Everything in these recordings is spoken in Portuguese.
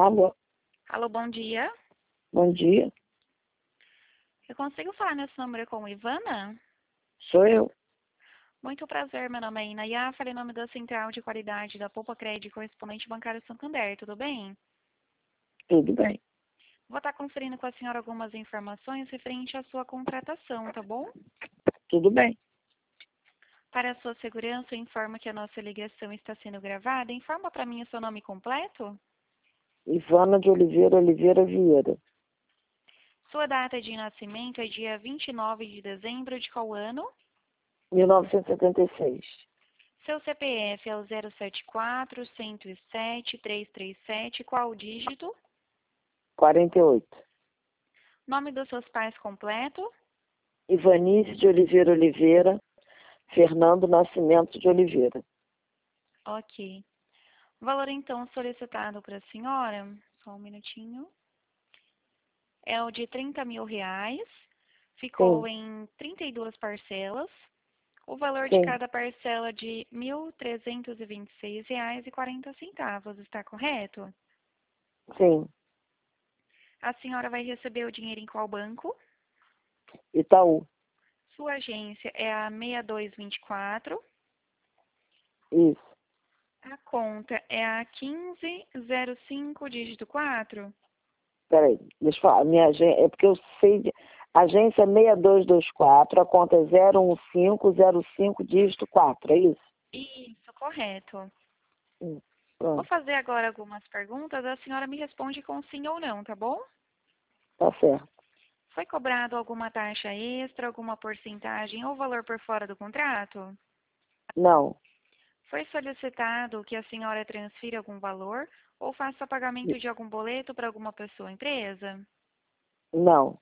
Alô, Alô, bom dia. bom dia. Eu consigo falar nesse número com Ivana? Sou eu. Muito prazer, meu nome é Inaya, falei em nome da Central de Qualidade da Poupa Crédito Correspondente Bancário Santander, tudo bem? Tudo bem. Vou estar conferindo com a senhora algumas informações referente à sua contratação, tá bom? Tudo bem. Para a sua segurança, eu informo que a nossa ligação está sendo gravada. Informa para mim o seu nome completo, Ivana de Oliveira Vieira, sua data de nascimento é dia 29 de dezembro de qual ano? 1976. Seu CPF é o 074-107-337, qual o dígito? 48. Nome dos seus pais completo? Ivanise de Oliveira, Fernando Nascimento de Oliveira. Ok. O valor então solicitado para a senhora, só um minutinho, é o de R$ 30.000. Ficou Sim, em 32 parcelas. O valor de sim, cada parcela de R$ 1.326,40, está correto? sim. A senhora vai receber o dinheiro em qual banco? Itaú. Sua agência é a 6224. Isso. A conta é a 1505, dígito 4. Peraí, deixa eu falar. Minha agência, é porque eu sei de... Agência 6224, a conta é 01505, dígito 4, é isso? Isso, correto. Vou Pronto, fazer agora algumas perguntas. A senhora me responde com sim ou não, tá bom? tá certo. Foi cobrado alguma taxa extra, alguma porcentagem ou valor por fora do contrato? Não, Foi solicitado que a senhora transfira algum valor ou faça pagamento de algum boleto para alguma pessoa ou empresa? não,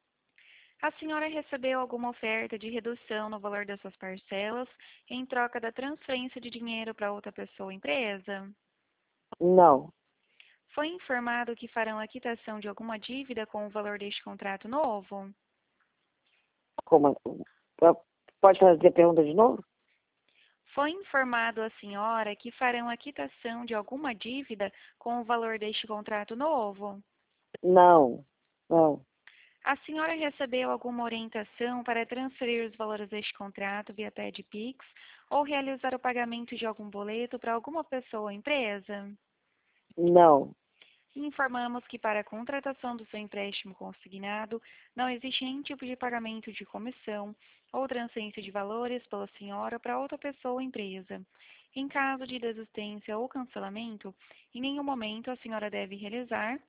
A senhora recebeu alguma oferta de redução no valor das suas parcelas em troca da transferência de dinheiro para outra pessoa ou empresa? não. Foi informado que farão a quitação de alguma dívida com o valor deste contrato novo? Como... Pode fazer a pergunta de novo? Foi informado à senhora que farão a quitação de alguma dívida com o valor deste contrato novo? Não, não, A senhora recebeu alguma orientação para transferir os valores deste contrato via TED Pix ou realizar o pagamento de algum boleto para alguma pessoa ou empresa? não, Informamos que para a contratação do seu empréstimo consignado não existe nenhum tipo de pagamento de comissão ou transferência de valores pela senhora para outra pessoa ou empresa. Em caso de desistência ou cancelamento, em nenhum momento a senhora deve realizar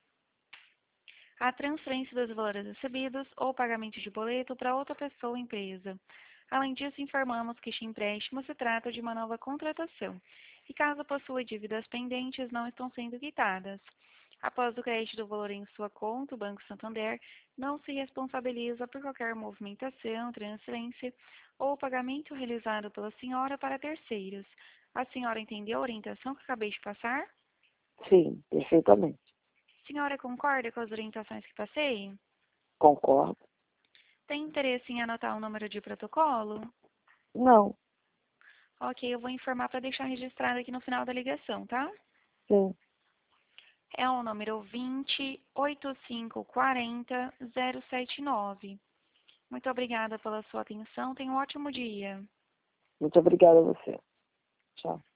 a transferência dos valores recebidos ou pagamento de boleto para outra pessoa ou empresa. Além disso, informamos que este empréstimo se trata de uma nova contratação e, caso possua dívidas pendentes, não estão sendo quitadas. Após o crédito do valor em sua conta, o Banco Santander não se responsabiliza por qualquer movimentação, transferência ou pagamento realizado pela senhora para terceiros. A senhora entendeu a orientação que acabei de passar? sim, perfeitamente. A senhora concorda com as orientações que passei? Concordo. Tem interesse em anotar o número de protocolo? Não, Ok, eu vou informar para deixar registrado aqui no final da ligação, tá? sim. É o número 20 8540 079. Muito obrigada pela sua atenção. Tenha um ótimo dia. Muito obrigada a você. Tchau.